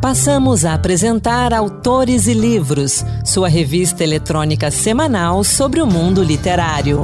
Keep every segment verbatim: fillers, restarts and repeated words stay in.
Passamos a apresentar Autores e Livros, sua revista eletrônica semanal sobre o mundo literário.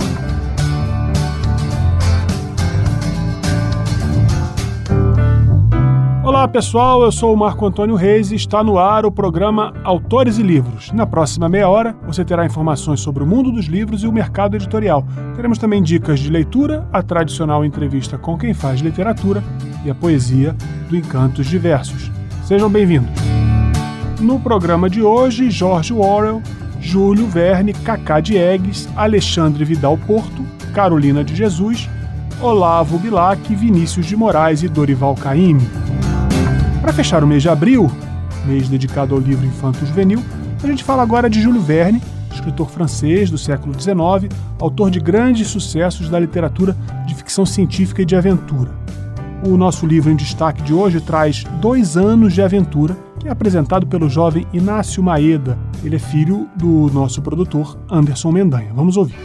Olá pessoal, eu sou o Marco Antônio Reis e está no ar o programa Autores e Livros. Na próxima meia hora você terá informações sobre o mundo dos livros e o mercado editorial. Teremos também dicas de leitura, a tradicional entrevista com quem faz literatura e a poesia do Encantos Diversos. Sejam bem-vindos. No programa de hoje, George Orwell, Júlio Verne, Cacá Diegues, Alexandre Vidal Porto, Carolina de Jesus, Olavo Bilac, Vinícius de Moraes e Dorival Caymmi. Para fechar o mês de abril, mês dedicado ao livro infanto-juvenil, a gente fala agora de Júlio Verne, escritor francês do século dezenove, autor de grandes sucessos da literatura de ficção científica e de aventura. O nosso livro em destaque de hoje traz Dois Anos de Aventura, que é apresentado pelo jovem Inácio Maeda. Ele é filho do nosso produtor Anderson Mendanha. Vamos ouvir.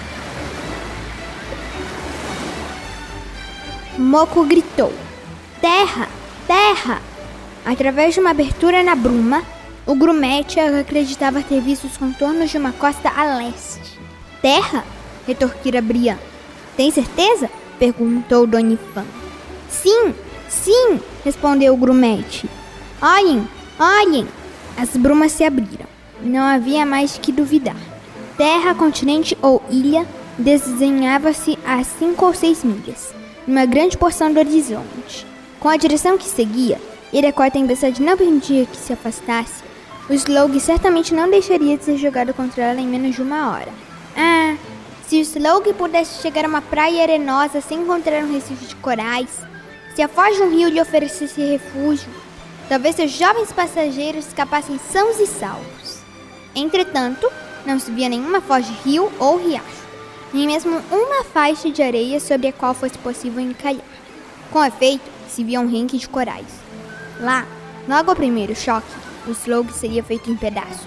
Moco gritou: "Terra! Terra!" Através de uma abertura na bruma, o grumete acreditava ter visto os contornos de uma costa a leste. "Terra?" retorquira Brian. "Tem certeza?" perguntou Donifan. "Sim, sim!" respondeu o grumete. "Olhem, olhem!" As brumas se abriram. Não havia mais que duvidar. Terra, continente ou ilha desenhava-se a cinco ou seis milhas, numa grande porção do horizonte. Com a direção que seguia, e a qual a tempestade não permitia que se afastasse, o Slug certamente não deixaria de ser jogado contra ela em menos de uma hora. Ah, se o Slug pudesse chegar a uma praia arenosa sem encontrar um recife de corais, se a foz de um rio lhe oferecesse refúgio, talvez seus jovens passageiros escapassem sãos e salvos. Entretanto, não se via nenhuma foz de rio ou riacho, nem mesmo uma faixa de areia sobre a qual fosse possível encalhar. Com efeito, se via um renque de corais. Lá, logo ao primeiro choque, o Slug seria feito em pedaços.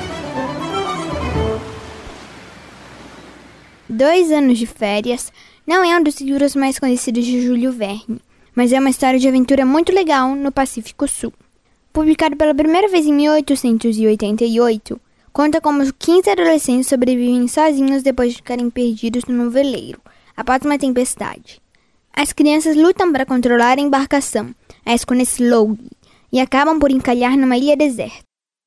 Dois Anos de Férias não é um dos livros mais conhecidos de Júlio Verne, mas é uma história de aventura muito legal no Pacífico Sul. Publicado pela primeira vez em mil oitocentos e oitenta e oito, conta como quinze adolescentes sobrevivem sozinhos depois de ficarem perdidos num veleiro, após uma tempestade. As crianças lutam para controlar a embarcação, a escuna Slug, e acabam por encalhar numa ilha deserta.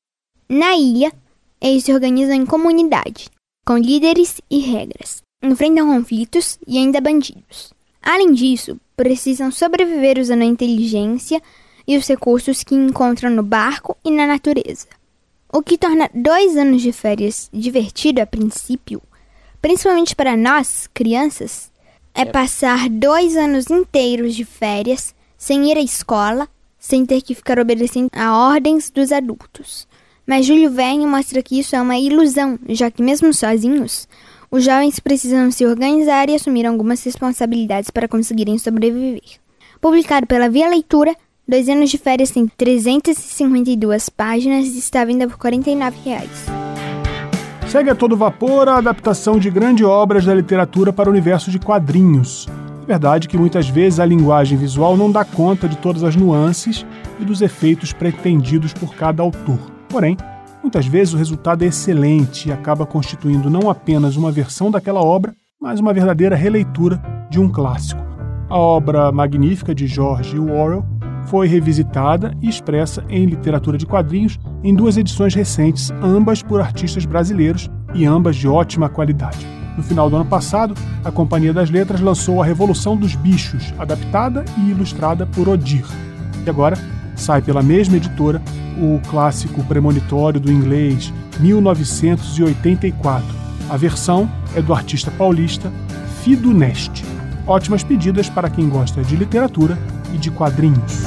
Na ilha, eles se organizam em comunidade, com líderes e regras, enfrentam conflitos e ainda bandidos. Além disso, precisam sobreviver usando a inteligência e os recursos que encontram no barco e na natureza. O que torna Dois Anos de Férias divertido a princípio, principalmente para nós, crianças, é passar dois anos inteiros de férias sem ir à escola, sem ter que ficar obedecendo a ordens dos adultos. Mas Júlio Verne mostra que isso é uma ilusão, já que mesmo sozinhos, os jovens precisam se organizar e assumir algumas responsabilidades para conseguirem sobreviver. Publicado pela Via Leitura, Dois Anos de Férias tem trezentas e cinquenta e duas páginas e está à venda por quarenta e nove reais. Segue a todo vapor a adaptação de grandes obras da literatura para o universo de quadrinhos. É verdade que muitas vezes a linguagem visual não dá conta de todas as nuances e dos efeitos pretendidos por cada autor. Porém, muitas vezes o resultado é excelente e acaba constituindo não apenas uma versão daquela obra, mas uma verdadeira releitura de um clássico. A obra magnífica de George Orwell foi revisitada e expressa em literatura de quadrinhos em duas edições recentes, ambas por artistas brasileiros e ambas de ótima qualidade. No final do ano passado, a Companhia das Letras lançou A Revolução dos Bichos, adaptada e ilustrada por Odir. E agora sai pela mesma editora o clássico premonitório do inglês mil novecentos e oitenta e quatro. A versão é do artista paulista Fido Neste. Ótimas pedidas para quem gosta de literatura e de quadrinhos.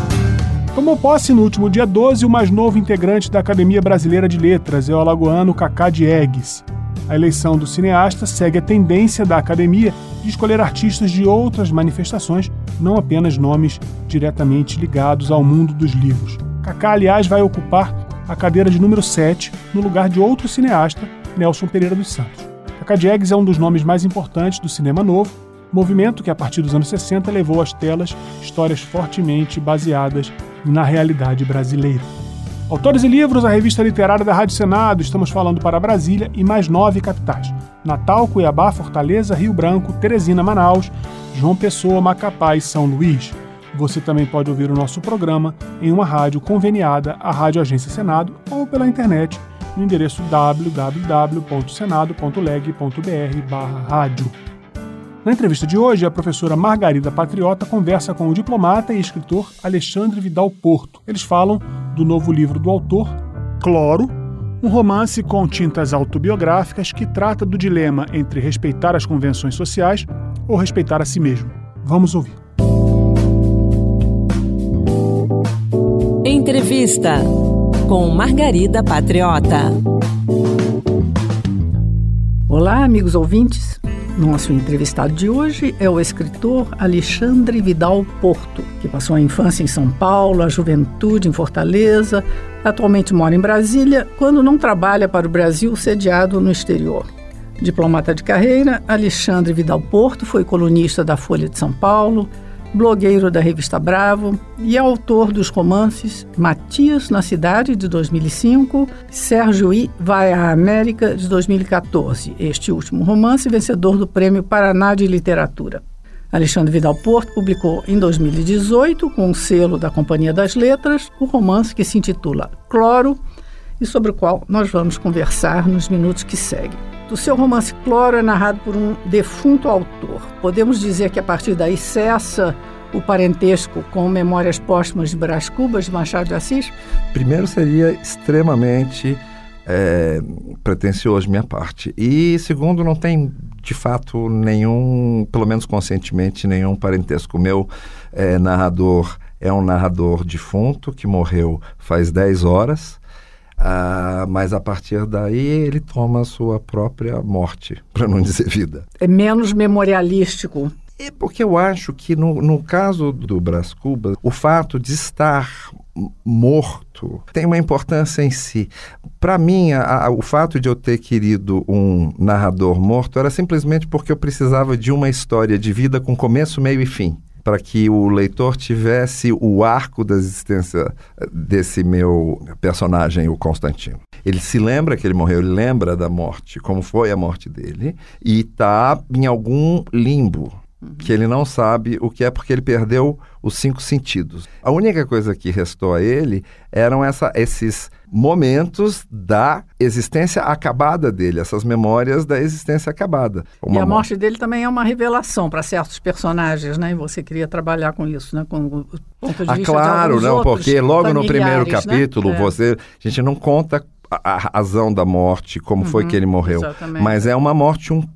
Tomou posse no último dia doze o mais novo integrante da Academia Brasileira de Letras, é o alagoano Cacá Diegues. A eleição do cineasta segue a tendência da Academia de escolher artistas de outras manifestações, não apenas nomes diretamente ligados ao mundo dos livros. Cacá, aliás, vai ocupar a cadeira de número sete, no lugar de outro cineasta, Nelson Pereira dos Santos. Cacá Diegues é um dos nomes mais importantes do cinema novo, movimento que, a partir dos anos sessenta, levou às telas histórias fortemente baseadas e na realidade brasileira. Autores e Livros, a revista literária da Rádio Senado. Estamos falando para Brasília e mais nove capitais: Natal, Cuiabá, Fortaleza, Rio Branco, Teresina, Manaus, João Pessoa, Macapá e São Luís. Você também pode ouvir o nosso programa em uma rádio conveniada à Rádio Agência Senado ou pela internet no endereço w w w ponto senado ponto leg ponto b r barra rádio. Na entrevista de hoje, a professora Margarida Patriota conversa com o diplomata e escritor Alexandre Vidal Porto. Eles falam do novo livro do autor, Cloro, um romance com tintas autobiográficas que trata do dilema entre respeitar as convenções sociais ou respeitar a si mesmo. Vamos ouvir. Entrevista com Margarida Patriota. Olá, amigos ouvintes. Nosso entrevistado de hoje é o escritor Alexandre Vidal Porto, que passou a infância em São Paulo, a juventude em Fortaleza, atualmente mora em Brasília, quando não trabalha para o Brasil, sediado no exterior. Diplomata de carreira, Alexandre Vidal Porto foi colunista da Folha de São Paulo, blogueiro da revista Bravo e é autor dos romances Matias na Cidade, de dois mil e cinco, Sérgio I Vai à América, de dois mil e catorze. Este último romance, vencedor do Prêmio Paraná de Literatura. Alexandre Vidal Porto publicou em dois mil e dezoito, com o selo da Companhia das Letras, o romance que se intitula Cloro e sobre o qual nós vamos conversar nos minutos que seguem. O seu romance Cloro é narrado por um defunto autor. Podemos dizer que a partir daí cessa o parentesco com Memórias Póstumas de Brás Cubas, de Machado de Assis? Primeiro, seria extremamente é, pretensioso de minha parte. E segundo, não tem de fato nenhum, pelo menos conscientemente, nenhum parentesco. O meu é, narrador é um narrador defunto que morreu faz dez horas. Ah, mas a partir daí ele toma a sua própria morte, para não dizer vida. É menos memorialístico. É porque eu acho que no, no caso do Brás Cubas, o fato de estar morto tem uma importância em si. Para mim, a, a, o fato de eu ter querido um narrador morto era simplesmente porque eu precisava de uma história de vida com começo, meio e fim, para que o leitor tivesse o arco da existência desse meu personagem, o Constantino. Ele se lembra que ele morreu, ele lembra da morte, como foi a morte dele, e está em algum limbo, uhum. que ele não sabe o que é, porque ele perdeu os cinco sentidos. A única coisa que restou a ele eram essa, esses momentos da existência acabada dele, essas memórias da existência acabada. Uma e a morte dele também é uma revelação para certos personagens, né? E você queria trabalhar com isso, né? Com o ponto de ah, vista claro, de não, porque logo no primeiro né? capítulo, é. você, a gente não conta a razão da morte, como uhum, foi que ele morreu. Exatamente. Mas é uma morte um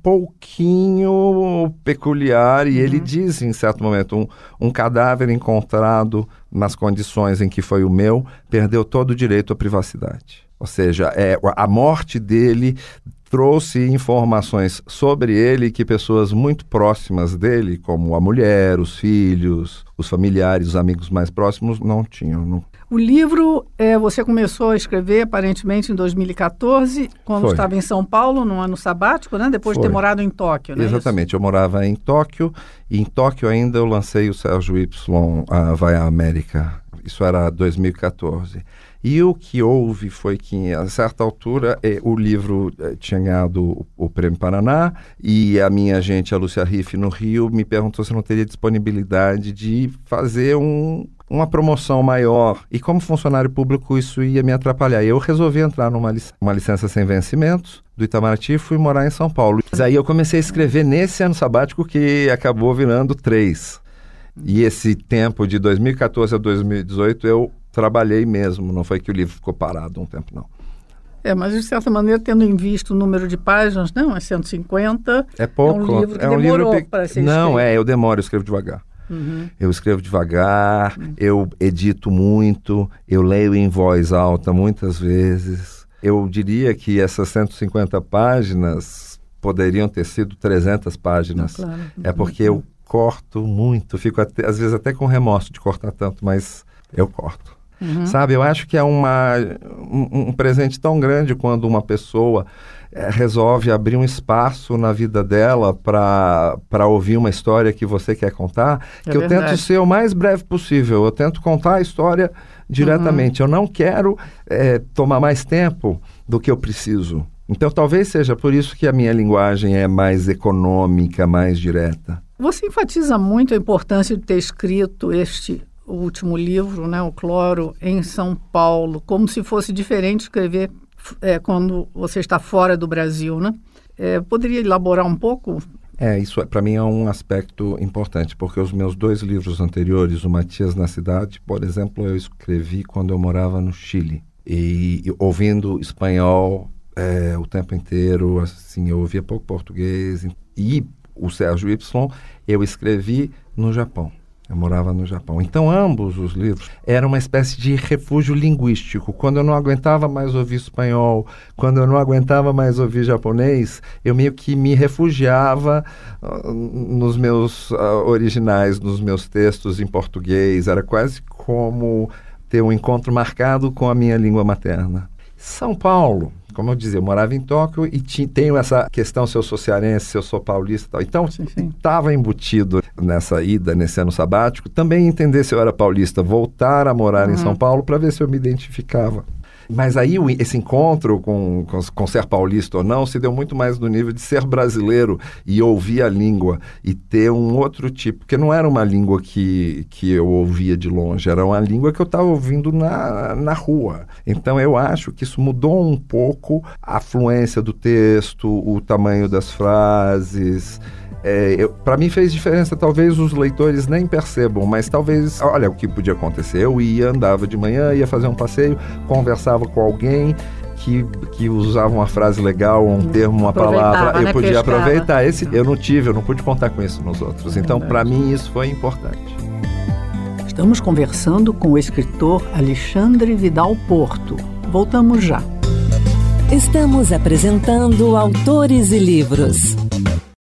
pouquinho peculiar, e uhum. ele diz, em certo momento, um, um cadáver encontrado nas condições em que foi o meu, perdeu todo o direito à privacidade. Ou seja, é, a morte dele trouxe informações sobre ele que pessoas muito próximas dele, como a mulher, os filhos, os familiares, os amigos mais próximos, não tinham. Não. O livro, é, você começou a escrever aparentemente em dois mil e catorze, quando Foi. estava em São Paulo, num ano sabático, né? Depois Foi. de ter morado em Tóquio, né? Exatamente, isso? Eu morava em Tóquio, e em Tóquio ainda eu lancei o Sérgio Y a Vai à América. Isso era dois mil e catorze. E o que houve foi que, a certa altura, eh, o livro eh, tinha ganhado o, o Prêmio Paraná, e a minha agente, a Lúcia Riff, no Rio, me perguntou se eu não teria disponibilidade de fazer um, uma promoção maior. E como funcionário público, isso ia me atrapalhar. E eu resolvi entrar numa lic- uma licença sem vencimentos do Itamaraty e fui morar em São Paulo. Mas aí eu comecei a escrever nesse ano sabático, que acabou virando três. E esse tempo de dois mil e catorze a dois mil e dezoito eu trabalhei mesmo, não foi que o livro ficou parado um tempo, não. É, mas de certa maneira, tendo em vista o número de páginas, não, é cento e cinquenta. É pouco. É um livro que é um demorou livro pe... para ser Não, escrito. é, eu demoro, eu escrevo devagar. Uhum. Eu escrevo devagar, uhum. eu edito muito, eu leio em voz alta muitas vezes. Eu diria que essas cento e cinquenta páginas poderiam ter sido trezentas páginas. Não, claro. É porque eu corto muito, fico até, às vezes até com remorso de cortar tanto, mas eu corto. Uhum. Sabe, eu acho que é uma, um, um presente tão grande quando uma pessoa é, resolve abrir um espaço na vida dela para ouvir uma história que você quer contar, é que verdade. Eu tento ser o mais breve possível, eu tento contar a história diretamente, uhum. eu não quero é, tomar mais tempo do que eu preciso. Então talvez seja por isso que a minha linguagem é mais econômica, mais direta. Você enfatiza muito a importância de ter escrito este o último livro, né, o Cloro, em São Paulo, como se fosse diferente escrever é, quando você está fora do Brasil, né? É, poderia elaborar um pouco? É, isso para mim é um aspecto importante, porque os meus dois livros anteriores, o Matias na Cidade, por exemplo, eu escrevi quando eu morava no Chile, e, e ouvindo espanhol é, o tempo inteiro, assim, eu ouvia pouco português, e o Sérgio Y eu escrevi no Japão. Eu morava no Japão. Então, ambos os livros eram uma espécie de refúgio linguístico. Quando eu não aguentava mais ouvir espanhol, quando eu não aguentava mais ouvir japonês, eu meio que me refugiava uh, nos meus uh, originais, nos meus textos em português. Era quase como ter um encontro marcado com a minha língua materna. São Paulo, como eu dizia, eu morava em Tóquio e tinha, tenho essa questão se eu sou cearense, se eu sou paulista e tal. Então, estava embutido nessa ida, nesse ano sabático, também entender se eu era paulista, voltar a morar uhum. em São Paulo para ver se eu me identificava. Mas aí o, esse encontro com, com, com ser paulista ou não se deu muito mais no nível de ser brasileiro e ouvir a língua e ter um outro tipo, porque não era uma língua que, que eu ouvia de longe, era uma língua que eu estava ouvindo na, na rua. Então eu acho que isso mudou um pouco a fluência do texto, o tamanho das frases. É, para mim fez diferença, talvez os leitores nem percebam, mas talvez, olha o que podia acontecer, eu ia, andava de manhã, ia fazer um passeio, conversava com alguém que, que usava uma frase legal, um termo, uma palavra, eu né, podia pescava. aproveitar. Esse eu não tive, eu não pude contar com isso nos outros, então para mim isso foi importante. Estamos conversando com o escritor Alexandre Vidal Porto. Voltamos já. Estamos apresentando Autores e Livros.